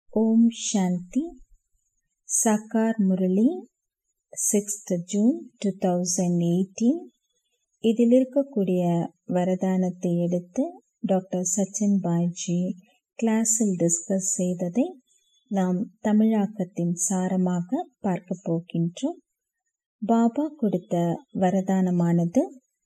ஓம் சாந்தி. சாக்கார் Murali 6th June 2018. இதில் இருக்கக்கூடிய வரதானத்தை எடுத்து டாக்டர் சச்சின் பாய்ஜி கிளாஸில் டிஸ்கஸ் செய்ததை நாம் தமிழாக்கத்தின் சாரமாக பார்க்க போகின்றோம். பாபா கொடுத்த வரதானமானது,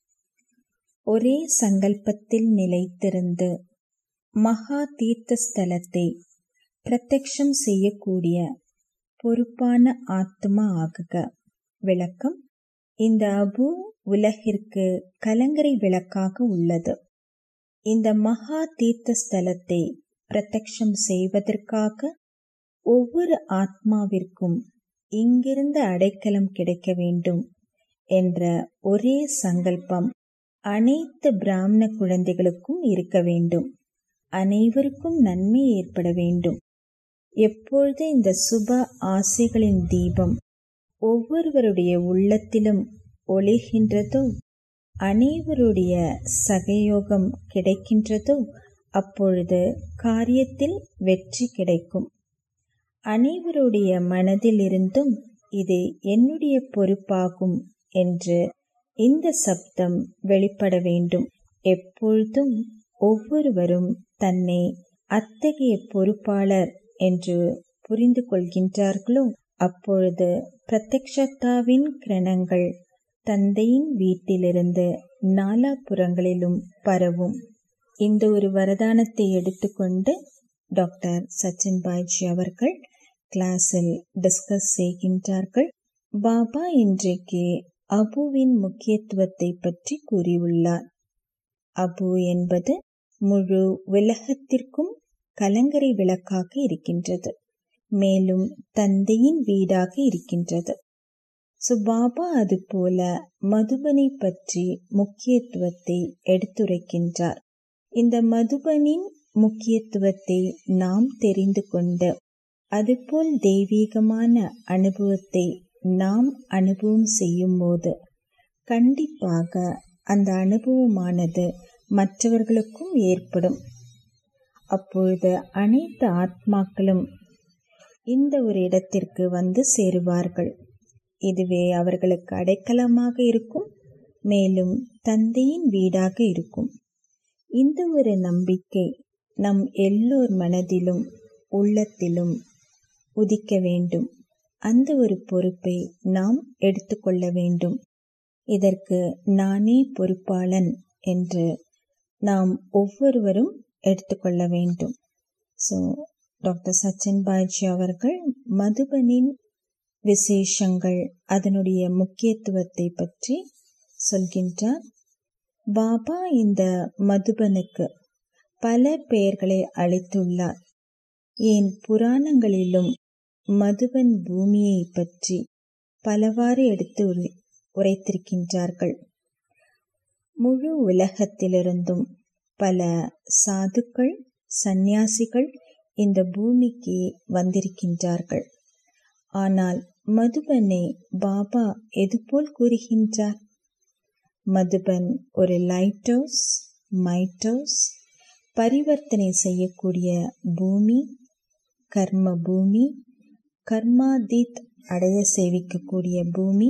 ஒரே சங்கல்பத்தில் நிலைத்திருந்து மகா தீர்த்த ஸ்தலத்தை பிரத்யக்ஷம் செய்யக்கூடிய பொறுப்பான ஆத்மா ஆகுக. விளக்கம்: இந்த அபு உலகிற்கு கலங்கரை விளக்காக உள்ளது. இந்த மகா தீர்த்த ஸ்தலத்தை பிரத்யக்ஷம் செய்வதற்காக ஒவ்வொரு ஆத்மாவிற்கும் இங்கிருந்து அடைக்கலம் கிடைக்க வேண்டும் என்ற ஒரே சங்கல்பம் அனைத்து பிராமண குழந்தைகளுக்கும் இருக்க வேண்டும். அனைவருக்கும் நன்மை ஏற்பட வேண்டும். எப்பொழுது இந்த சுப ஆசைகளின் தீபம் ஒவ்வொருவருடைய உள்ளத்திலும் ஒளிகின்றதோ, அனைவருடைய சகயோகம் கிடைக்கின்றதோ, அப்பொழுது காரியத்தில் வெற்றி கிடைக்கும். அனைவருடைய மனதில் இருந்தும் இது என்னுடைய பொறுப்பாகும் என்று இந்த சப்தம் வெளிப்பட வேண்டும். எப்பொழுதும் ஒவ்வொருவரும் தன்னை அத்தகைய பொறுப்பாளர் என்று புரிந்து கொள்கின்றார்களோ, அப்பொழுது பிரத்யக்ஷத்தாவின் கிரணங்கள் தந்தையின் வீட்டிலிருந்து நாலாபுறங்களிலும் பரவும். இந்த ஒரு வரதானத்தை எடுத்துக்கொண்டு டாக்டர் சச்சின் பாய்ஜி அவர்கள் கிளாஸில் டிஸ்கஸ் செய்கின்றார்கள். பாபா இன்றைக்கு அபுவின் முக்கியத்துவத்தை பற்றி கூறியுள்ளார். அபு என்பது முழு உலகத்திற்கும் கலங்கரை விளக்காக இருக்கின்றது, மேலும் தந்தையின் வீடாக இருக்கின்றது. பாபா அதுபோல மதுபனை பற்றி முக்கியத்துவத்தை எடுத்துரைக்கின்றார். இந்த மதுபனின் முக்கியத்துவத்தை நாம் தெரிந்து கொண்டு அதுபோல் தெய்வீகமான அனுபவத்தை நாம் அனுபவம் செய்யும் போது கண்டிப்பாக அந்த அனுபவமானது மற்றவர்களுக்கும் ஏற்படும். அப்பொழுது அனைத்து ஆத்மாக்களும் இந்த ஒரு இடத்திற்கு வந்து சேருவார்கள். இதுவே அவர்களுக்கு அடைக்கலமாக இருக்கும், மேலும் தந்தையின் வீடாக இருக்கும். இந்த ஒரு நம்பிக்கை நம் எல்லோர் மனதிலும் உள்ளத்திலும் உதிக்க வேண்டும். அந்த ஒரு பொறுப்பை நாம் எடுத்துக்கொள்ள வேண்டும். இதற்கு நானே பொறுப்பாளன் என்று நாம் ஒவ்வொருவரும் எடுத்துக்கொள்ள வேண்டும். டாக்டர் சச்சின் பாய்ஜி அவர்கள் மதுபனின் விசேஷங்கள், அதனுடைய முக்கியத்துவத்தை பற்றி சொல்கின்றார். பாபா இந்த மதுபனுக்கு பல பெயர்களை அளித்துள்ளார். ஏன் புராணங்களிலும் மதுபன் பூமியை பற்றி பலவாறு எடுத்து உரைத்திருக்கின்றார்கள். முழு உலகத்திலிருந்தும் பல சாதுக்கள், சந்நியாசிகள் இந்த பூமிக்கு வந்திருக்கின்றார்கள். ஆனால் மதுபனை பாபா எதுபோல் கூறுகின்றார்? மதுபன் ஒரு லைட் ஹவுஸ், மைட் ஹவுஸ், பரிவர்த்தனை செய்யக்கூடிய பூமி, கர்ம பூமி, கர்மாதீத் அடைய சேவிக்கக்கூடிய பூமி,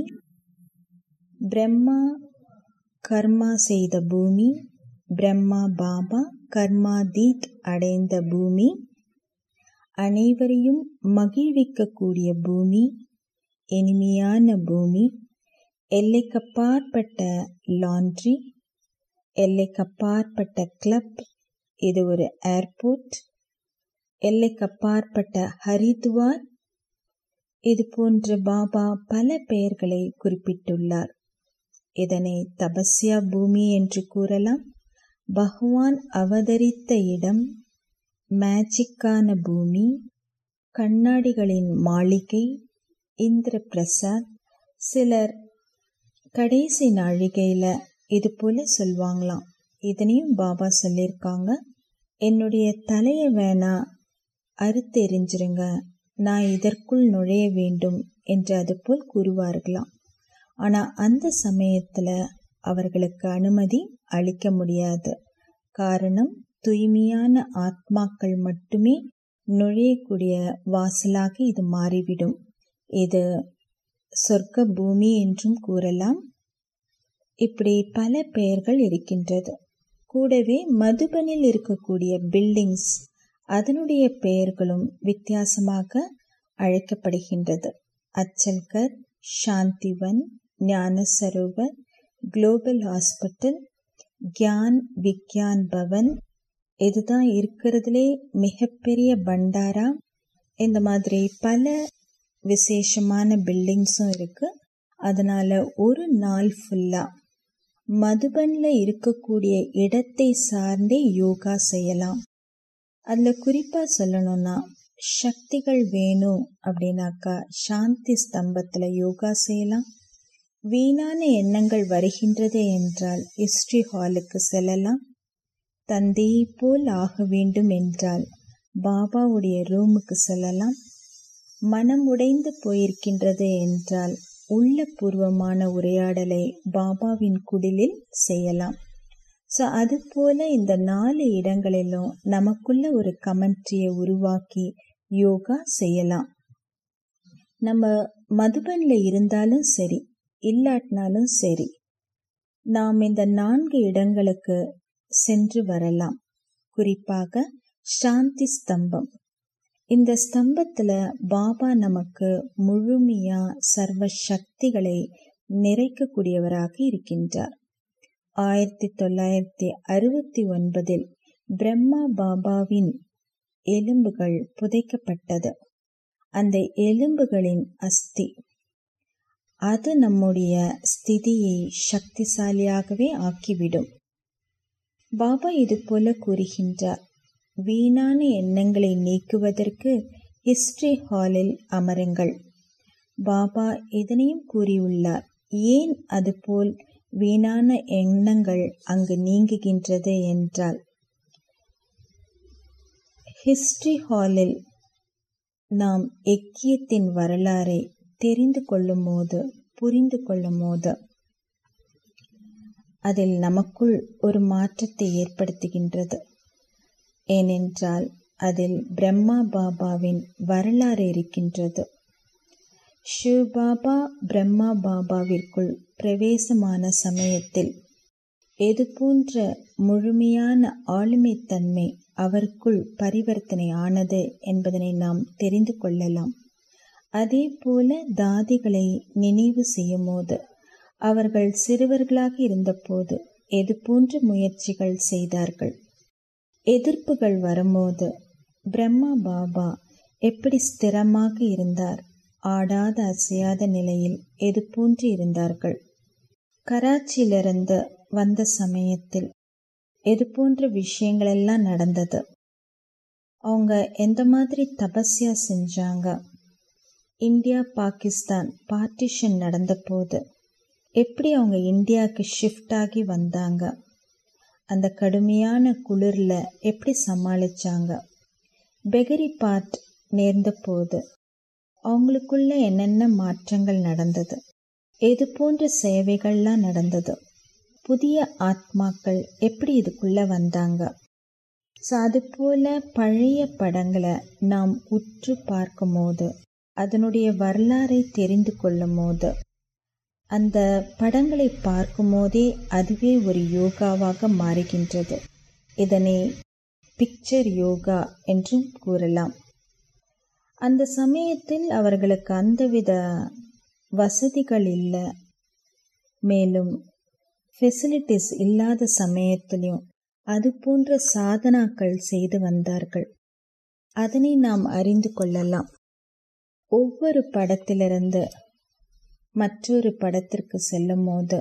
பிரம்மா கர்மா செய்த பூமி, பிரம்மா பாபா கர்மாதீத் அடைந்த பூமி, அனைவரையும் மகிழ்விக்கக்கூடிய பூமி, இனிமையான பூமி, எல்லைக்கப்பாற்பட்ட லாண்ட்ரி, எல்லைக்கப்பாற்பட்ட கிளப், இது ஒரு ஏர்போர்ட், எல்லைக்கப்பாற்பட்ட ஹரித்வார், இது போன்ற பாபா பல பெயர்களை குறிப்பிட்டுள்ளார். இதனை தபஸ்யா பூமி என்று கூறலாம். பகவான் அவதரித்த இடம், மேஜிக்கான பூமி, கண்ணாடிகளின் மாளிகை, இந்திர பிரசாத். சிலர் கடைசி நாழிகையில இது போல சொல்வாங்களாம். இதனையும் பாபா சொல்லியிருக்காங்க, என்னுடைய தலைய வேணா அறுத்தெறிஞ்சிருங்க, நான் இதற்குள் நுழைய வேண்டும் என்று அதுபோல் கூறுவார்களாம். ஆனா அந்த சமயத்துல அவர்களுக்கு அனுமதி அளிக்க முடியாது. காரணம், தூய்மையான ஆத்மாக்கள் மட்டுமே நுழையக்கூடிய வாசலாக இது மாறிவிடும். இது சொர்க்க பூமி என்றும் கூறலாம். இப்படி பல பெயர்கள் இருக்கின்றது. கூடவே மதுபனில் இருக்கக்கூடிய பில்டிங்ஸ், அதனுடைய பெயர்களும் வித்தியாசமாக அழைக்கப்படுகின்றது. அச்சல்கர், சாந்திவன், ஞான சரோவர், குளோபல் ஹாஸ்பிட்டல், கியான் விக்யான் பவன், இதுதான் இருக்கிறதுலே மிகப்பெரிய பண்டாரா. இந்த மாதிரி பல விசேஷமான பில்டிங்ஸும் இருக்கு. அதனால ஒரு நாள் ஃபுல்லா மதுபன்ல இருக்கக்கூடிய இடத்தை சார்ந்தே யோகா செய்யலாம். அதுல குறிப்பா சொல்லணும்னா, சக்திகள் வேணும் அப்படின்னாக்கா சாந்தி ஸ்தம்பத்துல யோகா செய்யலாம். வீணான எண்ணங்கள் வருகின்றது என்றால் ஹிஸ்டரி ஹாலுக்கு செல்லலாம். தந்தையை போல் ஆக வேண்டும் என்றால் பாபாவுடைய ரூமுக்கு செல்லலாம். மனம் உடைந்து போயிருக்கின்றது என்றால் உள்ளபூர்வமான உரையாடலை பாபாவின் குடிலில் செய்யலாம். ஸோ அது போல இந்த 4 இடங்களிலும் நமக்குள்ள ஒரு கமெண்ட்ரியை உருவாக்கி யோகா செய்யலாம். நம்ம மதுபன்ல இருந்தாலும் சரி, இல்லாட்டினாலும் சரி, நாம் இந்த 4 இடங்களுக்கு சென்று வரலாம். குறிப்பாக சாந்தி ஸ்தம்பம். இந்த ஸ்தம்பத்துல பாபா நமக்கு முழுமையா சர்வ சக்திகளை நிறைக்கக்கூடியவராக இருக்கின்றார். 1969 பிரம்மா பாபாவின் எலும்புகள் புதைக்கப்பட்டது. அந்த எலும்புகளின் அஸ்தி, அது நம்முடைய ஸ்திதியை சக்திசாலியாகவே ஆக்கிவிடும். பாபா இது போல கூறுகின்றார், வீணான எண்ணங்களை நீக்குவதற்கு ஹிஸ்டரி ஹாலில் அமருங்கள். பாபா இதனையும் கூறியுள்ளார். ஏன் அதுபோல் வீணான எண்ணங்கள் அங்கு நீங்குகின்றது என்றால், ஹிஸ்டரி ஹாலில் நாம் எக்கியத்தின் வரலாறை தெரிந்து கொள்ளும் போது, புரிந்து கொள்ளும் போது, அதில் நமக்குள் ஒரு மாற்றத்தை ஏற்படுத்துகின்றது. ஏனென்றால் அதில் பிரம்மா பாபாவின் வரலாறு இருக்கின்றது. சிவ் பாபா பிரம்மா பாபாவிற்குள் பிரவேசமான சமயத்தில் எது போன்ற முழுமையான ஆளுமைத்தன்மை அவருக்குள் பரிவர்த்தனை ஆனது என்பதனை நாம் தெரிந்து கொள்ளலாம். அதே போல தாதிகளை நினைவு செய்யும் போது, அவர்கள் சிறுவர்களாக இருந்தபோது எது போன்ற முயற்சிகள் செய்தார்கள், எதிர்ப்புகள் வரும்போது பிரம்மா பாபா எப்படி ஸ்திரமாக இருந்தார், ஆடாத அசையாத நிலையில் எது போன்று இருந்தார்கள். கராச்சியிலிருந்து வந்த சமயத்தில் எது போன்ற விஷயங்கள் எல்லாம் நடந்தது, அவங்க எந்த மாதிரி தபஸ்யா செஞ்சாங்க, இந்தியா பாகிஸ்தான் பார்ட்டிஷன் நடந்த போது எப்படி அவங்க இந்தியாவுக்கு ஷிஃப்ட் ஆகி வந்தாங்க, அந்த கடுமையான குளிர்ல எப்படி சமாளிச்சாங்க, பெகரி பார்ட் நேர்ந்த போது அவங்களுக்குள்ள என்னென்ன மாற்றங்கள் நடந்தது, எது போன்ற சேவைகள்லாம் நடந்தது, புதிய ஆத்மாக்கள் எப்படி இதுக்குள்ள வந்தாங்க. ஸோ அது போல பழைய படங்களை நாம் உற்று பார்க்கும் போது, அதனுடைய வரலாறை தெரிந்து கொள்ளும் போது, அந்த படங்களை பார்க்கும் போதே அதுவே ஒரு யோகாவாக மாறுகின்றது. இதனை பிக்சர் யோகா என்றும் கூறலாம். அந்த சமயத்தில் அவர்களுக்கு அந்தவித வசதிகள் இல்லை, மேலும் ஃபெசிலிட்டிஸ் இல்லாத சமயத்திலும் அது போன்ற சாதனாக்கள் செய்து வந்தார்கள். அதனை நாம் அறிந்து கொள்ளலாம். ஒவ்வொரு படத்திலிருந்து மற்றொரு படத்திற்கு செல்லும் போது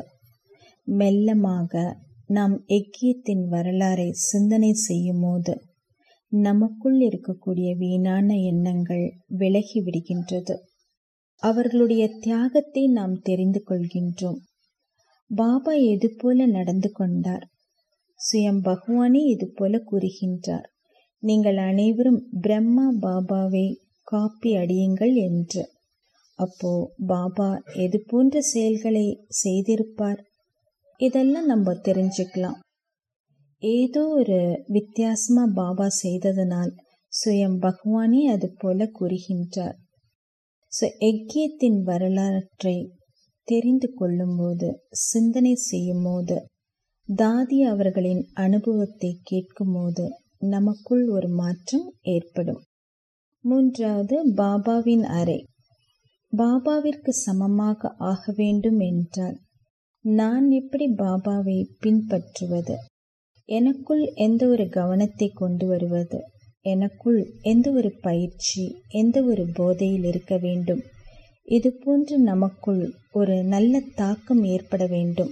மெல்லமாக நாம் எக்கியத்தின் வரலாறை சிந்தனை செய்யும் போது நமக்குள் இருக்கக்கூடிய வீணான எண்ணங்கள் விலகி விடுகின்றது. அவர்களுடைய தியாகத்தை நாம் தெரிந்து கொள்கின்றோம். பாபா எது போல நடந்து கொண்டார், சுயம் பகவானே இது போல கூறுகின்றார், நீங்கள் அனைவரும் பிரம்மா பாபாவை காப்பி அடியுங்கள் என்று. அப்போ பாபா எது போன்ற செயல்களை செய்திருப்பார், இதெல்லாம் நம்ம தெரிஞ்சுக்கலாம். ஏதோ ஒரு வித்தியாசமா பாபா செய்ததனால் சுயம் பகவானே அது போல கூறுகின்றார். யஜ்யத்தின் வரலாற்றை தெரிந்து கொள்ளும் போது, சிந்தனை செய்யும் போது, தாதி அவர்களின் அனுபவத்தை கேட்கும் போது நமக்குள் ஒரு மாற்றம் ஏற்படும். மூன்றாவது, பாபாவின் அறை. பாபாவிற்கு சமமாக ஆக வேண்டும் என்றால் நான் எப்படி பாபாவை பின்பற்றுவது? எனக்குள் எந்த ஒரு கவனத்தை கொண்டு வருவது? எனக்குள் எந்த ஒரு பயிற்சி, எந்த ஒரு போதையில் இருக்க வேண்டும்? இது போன்று நமக்குள் ஒரு நல்ல தாக்கம் ஏற்பட வேண்டும்.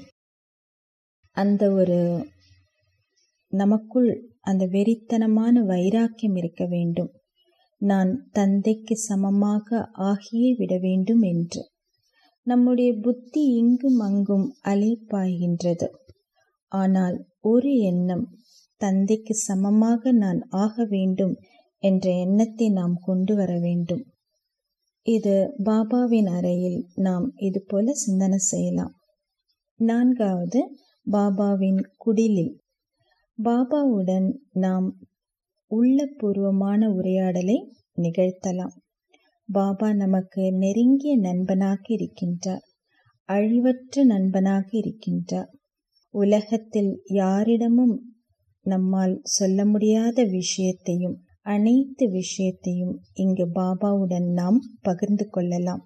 நமக்குள் அந்த வெறித்தனமான வைராக்கியம் இருக்க வேண்டும். நான் தந்தைக்கு சமமாக ஆகியே விட வேண்டும் என்று. நம்முடைய புத்தி இங்கும் அங்கும் அலைப்பாய்கின்றது. ஆனால் ஒரு எண்ணம், தந்தைக்கு சமமாக நான் ஆக வேண்டும் என்ற எண்ணத்தை நாம் கொண்டு வர வேண்டும். இது பாபாவின் அறையில் நாம் இது போல சிந்தனை செய்யலாம். நான்காவது, பாபாவின் குடிலில். பாபாவுடன் நாம் உள்ளபூர்வமான உரையாடலை நிகழ்த்தலாம். பாபா நமக்கு நெருங்கிய நண்பனாக இருக்கின்றார், அழிவற்ற நண்பனாக இருக்கின்றார். உலகத்தில் யாரிடமும் நம்மால் சொல்ல முடியாத விஷயத்தையும் அனைத்து விஷயத்தையும் இங்கு பாபாவுடன் நாம் பகிர்ந்து கொள்ளலாம்.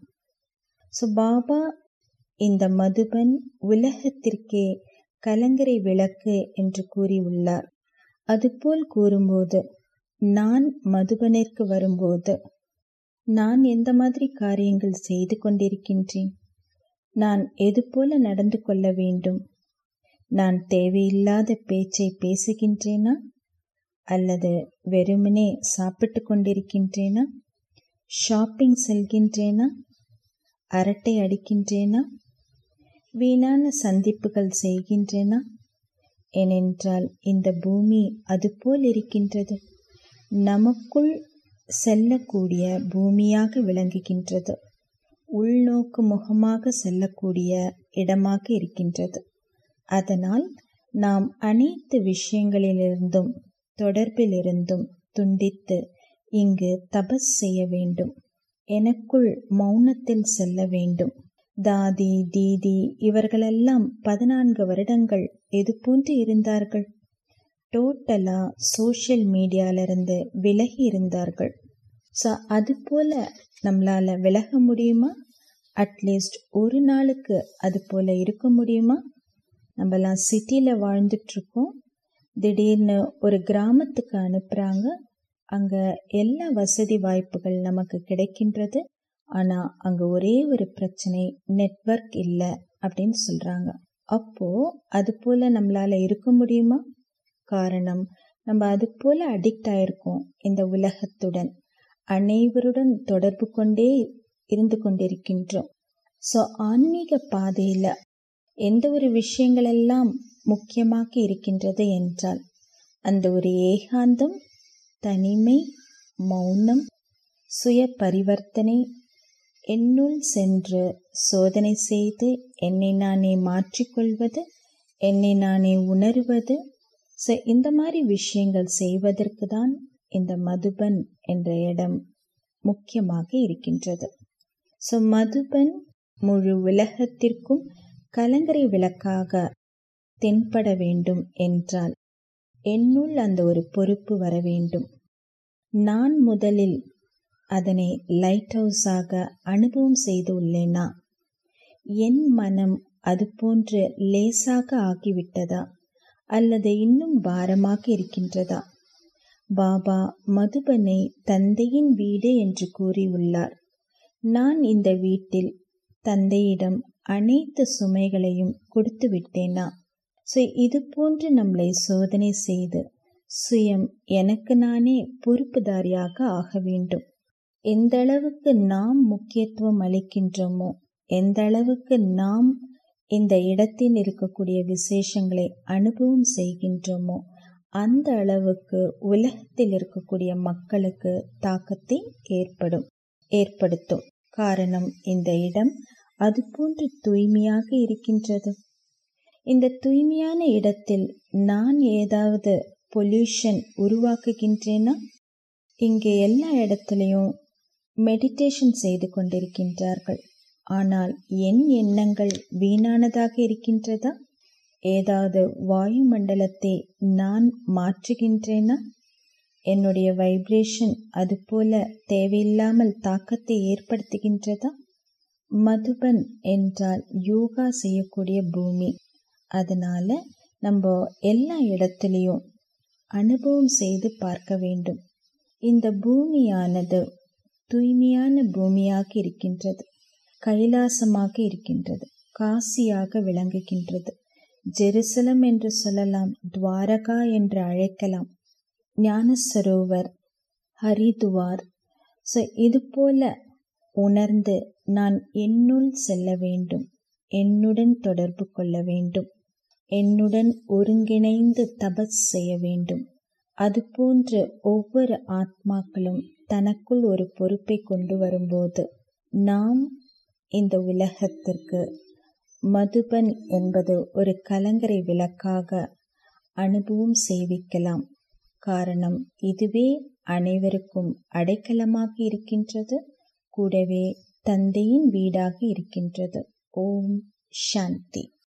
பாபா இந்த மதுபன் உலகத்திற்கே கலங்கரை விளக்கு என்று கூறியுள்ளார். அதுபோல் கூறும்போது, நான் மதுபனிற்கு வரும்போது நான் எந்த மாதிரி காரியங்கள் செய்து கொண்டிருக்கின்றேன்? நான் எது போல நடந்து கொள்ள வேண்டும்? நான் தேவையில்லாத பேச்சை பேசுகின்றேனா? அல்லது வெறுமனே சாப்பிட்டு கொண்டிருக்கின்றேனா? ஷாப்பிங் செல்கின்றேனா? அரட்டை அடிக்கின்றேனா? வீணான சந்திப்புகள் செய்கின்றேனா? ஏனென்றால் இந்த பூமி அதுபோல் இருக்கின்றது. நமக்குள் செல்லக்கூடிய பூமியாக விளங்குகின்றது. உள்நோக்கு முகமாக செல்லக்கூடிய இடமாக இருக்கின்றது. அதனால் நாம் அனைத்து விஷயங்களிலிருந்தும் தொடர்பிலிருந்தும் துண்டித்து இங்கு தபஸ் செய்ய வேண்டும். எனக்குள் மௌனத்தில் செல்ல வேண்டும். தாதி, தீதி இவர்களெல்லாம் 14 வருடங்கள் எது போன்று இருந்தார்கள்? டோட்டலா சோஷியல் மீடியாவிலிருந்து விலகி இருந்தார்கள். அது போல நம்மளால விலக முடியுமா? அட்லீஸ்ட் ஒரு நாளுக்கு அது போல இருக்க முடியுமா? நம்மலாம் சிட்டியில் வாழ்ந்துட்டு இருக்கோம். திடீர்னு ஒரு கிராமத்துக்கு அனுப்புறாங்க. அங்க எல்லா வசதி வாய்ப்புகள் நமக்கு கிடைக்கின்றது. ஆனா அங்க ஒரே ஒரு பிரச்சனை, நெட்வொர்க் இல்லை அப்படின்னு சொல்றாங்க. அப்போ அது போல நம்மளால இருக்க முடியுமா? காரணம், நம்ம அது போல அடிக்ட் ஆயிருக்கோம் இந்த உலகத்துடன். அனைவருடன் தொடர்பு கொண்டே இருந்து கொண்டிருக்கின்றோம். ஆன்மீக பாதையில எந்த ஒரு விஷயங்கள் எல்லாம் முக்கியமாக இருக்கின்றது என்றால் அந்த ஒரு ஏகாந்தம், தனிமை, மௌனம், சுய பரிவர்த்தனை, என்னுள் சென்று சோதனை செய்து என்னை நானே மாற்றிக்கொள்வது, என்னை நானே உணர்வது. இந்த மாதிரி விஷயங்கள் செய்வதற்கு தான் இந்த மதுபன் என்ற இடம் முக்கியமாக இருக்கின்றது. மதுபன் முழு உலகத்திற்கும் கலங்கரை விளக்காக தென்பட வேண்டும் என்றால் என்னுள் அந்த ஒரு பொறுப்பு வர வேண்டும். நான் முதலில் அதனை லைட் ஹவுஸாக அனுபவம் செய்து உள்ளேனா? என் மனம் அது போன்று லேசாக ஆகிவிட்டதா அல்லது இன்னும் பாரமாக இருக்கின்றதா? பாபா மதுபனை தந்தையின் வீடு என்று கூறியுள்ளார். நான் இந்த வீட்டில் தந்தையிடம் அனைத்து சுமைகளையும் கொடுத்து விட்டேனா? இது போன்று நம்மளை சோதனை செய்து சுயம் எனக்கு நானே பொறுப்புதாரியாக ஆக வேண்டும். எந்த அளவுக்கு நாம் முக்கியத்துவம் அளிக்கின்றோமோ, எந்த அளவுக்கு நாம் இந்த இடத்தில் இருக்கக்கூடிய விசேஷங்களை அனுபவம் செய்கின்றோமோ, அந்த அளவுக்கு உலகத்தில் இருக்கக்கூடிய மக்களுக்கு தாக்கத்தை ஏற்படுத்தும். காரணம், இந்த இடம் அது போன்று தூய்மையாக இருக்கின்றது. இந்த தூய்மையான இடத்தில் நான் ஏதாவது பொல்யூஷன் உருவாக்குகின்றேனா? இங்கே எல்லா இடத்துலையும் மெடிடேஷன் செய்து கொண்டிருக்கின்றார்கள். ஆனால் என் எண்ணங்கள் வீணானதாக இருக்கின்றதா? ஏதாவது வாயுமண்டலத்தை நான் மாற்றுகின்றேனா? என்னுடைய வைப்ரேஷன் அதுபோல தேவையில்லாமல் தாக்கத்தை ஏற்படுத்துகின்றதா? மதுபன் என்றால் யோகா செய்யக்கூடிய பூமி. அதனால நம்ம எல்லா இடத்துலையும் அனுபவம் செய்து பார்க்க வேண்டும். இந்த பூமியானது தூய்மையான பூமியாக இருக்கின்றது, கைலாசமாக இருக்கின்றது, காசியாக விளங்குகின்றது. ஜெருசலம் என்று சொல்லலாம், துவாரகா என்று அழைக்கலாம், ஞானசரோவர், ஹரிதுவார். இது போல உணர்ந்து நான் என்னுள் செல்ல வேண்டும், என்னுடன் தொடர்பு கொள்ள வேண்டும், என்னுடன் ஒருங்கிணைந்து தபஸ் செய்ய வேண்டும். அதுபோன்று ஒவ்வொரு ஆத்மாக்களும் தனக்குள் ஒரு பொறுப்பை கொண்டு வரும்போது நாம் இந்த உலகத்திற்கு மதுபன் என்பது ஒரு கலங்கரை விளக்காக அனுபவம் செய்விக்கலாம். காரணம், இதுவே அனைவருக்கும் அடைக்கலமாக இருக்கின்றது, கூடவே தந்தையின் வீடாக இருக்கின்றது. ஓம் சாந்தி.